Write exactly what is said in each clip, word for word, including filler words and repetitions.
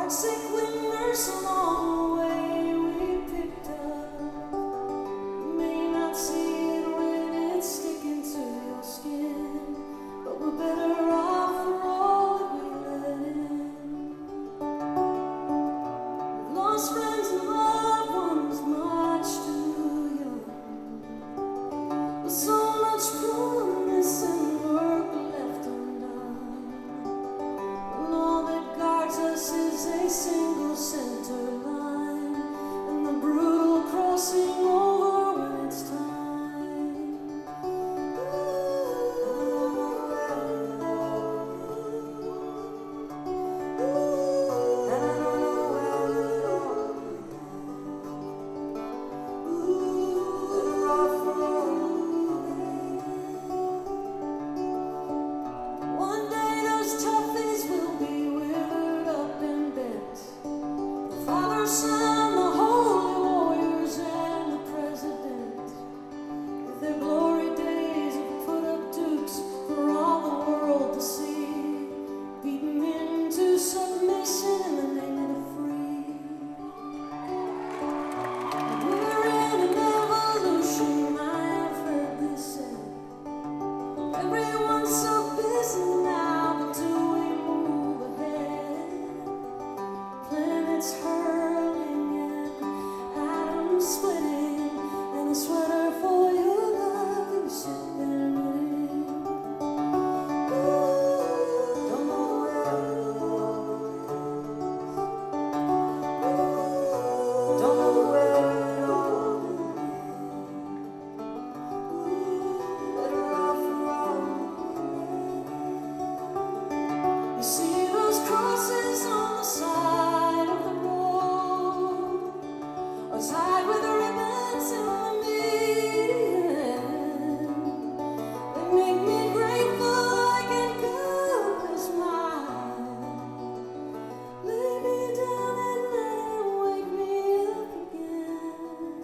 Heartsick winters along the way we picked up. You may not see it when it's sticking to your skin, but we're better off for all that we let in. We've lost friends and loved ones much too young, with so much promise and work left undone, when all that guards us is a single center line, and the brutal crossing over when it's time. Ooh, and I don't know where it all Ooh, better off for all. One day those toughies will be withered up and bent. The Father, Son, the holy warriors, and the President, with their glory days have put up dukes for all the world to see, beaten into submission in the name of the free. We're in an evolution, I have heard this said. Everyone's so busy now, but do we move ahead? Planets hurling and atoms splitting, and a sweater for your love you sit there knitting. Ooh, don't know where it all is. Don't know where it all is. Ooh, better off for all. You see those crosses on the side of the road, are tied with ribbons in the median. They make me grateful I can go, 'cause mine lay me down at night and wake me up again.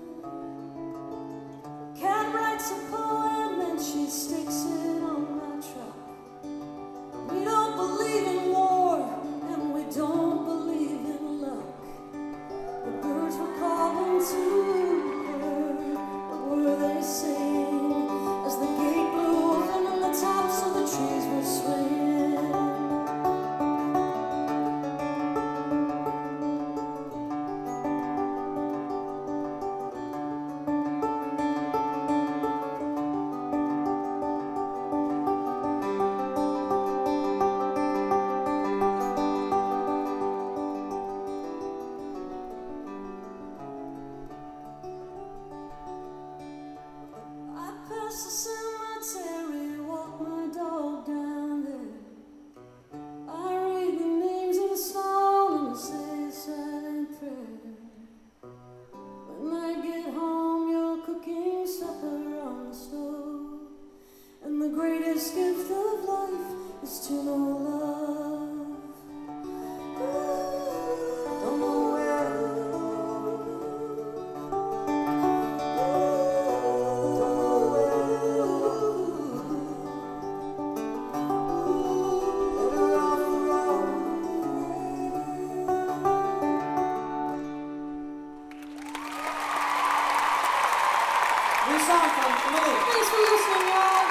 Cat writes a poem and she sticks it on my truck. We don't believe in war, and we don't believe in luck. The birds were calling to her, what were they saying? As the gate blew open and the tops of the trees were swaying. I pass the cemetery, walk my dog down there. I read the names of the stone and say a silent prayer. When I get home, you're cooking supper on the stove, and the greatest gift of life is to know love. Ooh, don't know where it all Don't know where it all Ooh, better off for all. New song from Emily. Thanks for listening, y'all.